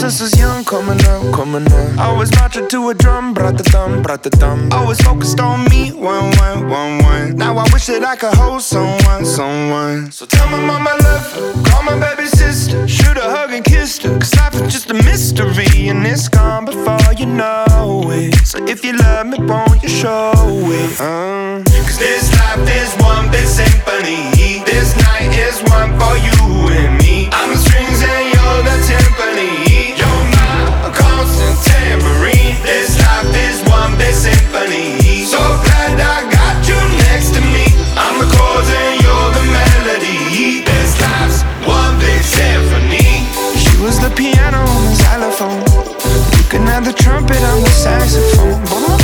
was young, coming up, coming up. Always marching to a drum, brat-a-thumb, brat-a-thumb. Always focused on me, one, one, one, one. Now I wish that I could hold someone, someone. So tell my mama I love her, call my baby sister, shoot a hug and kiss her. Cause life is just a mystery and it's gone before you know it. So if you love me, won't you show it? Cause this life is one big symphony. This night is one for you and me. I'm the strings and you're the timpani. You're my constant tambourine. This life is one big symphony. So glad I got you next to me. I'm the chords and you're the melody. This life's one big symphony. She was the piano on the xylophone. You can have the trumpet on the saxophone.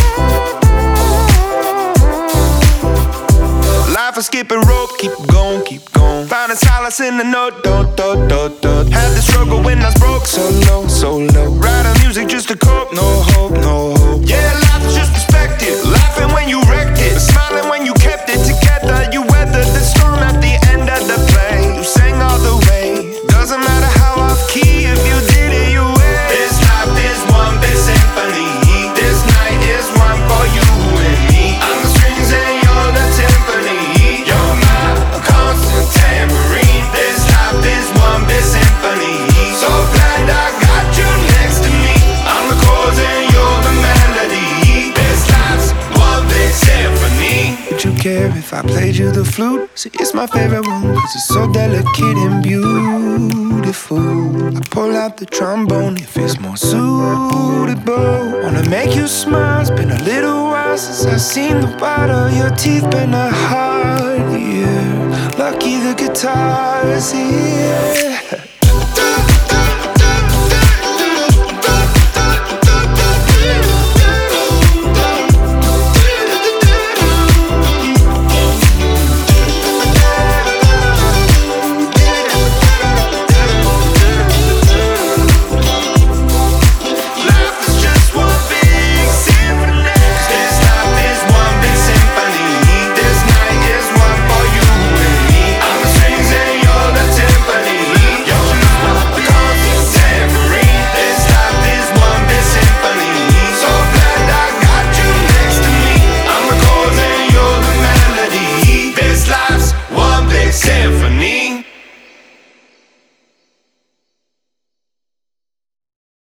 Life is skipping rope, keep going, keep going. Finding solace in the note, dot, dot, dot, dot. Had the struggle when I was broke, so low, so low. Writing music just to cope, no hope, no hope. Yeah, life is just perspective. Laughing when you wrecked it, smiling when you kept it together. You weathered the storm at the end of the play. You sang all the way. Doesn't matter how off key, if you did it, you win. This life is one big symphony. This night is one for you and me. I'm the strings and you're the timpani. You're my constant tambourine. This life is one big symphony. So glad I got you next to me. I'm the chords and you're the melody. This life's one big symphony. Would you care if I played you the flute? See, it's my favorite one, cause it's so delicate and beautiful. I pull out the trombone if it's more suitable. Wanna make you smile, it's been a little while since I've seen the white of your teeth. Been a hard year, lucky the guitar is here.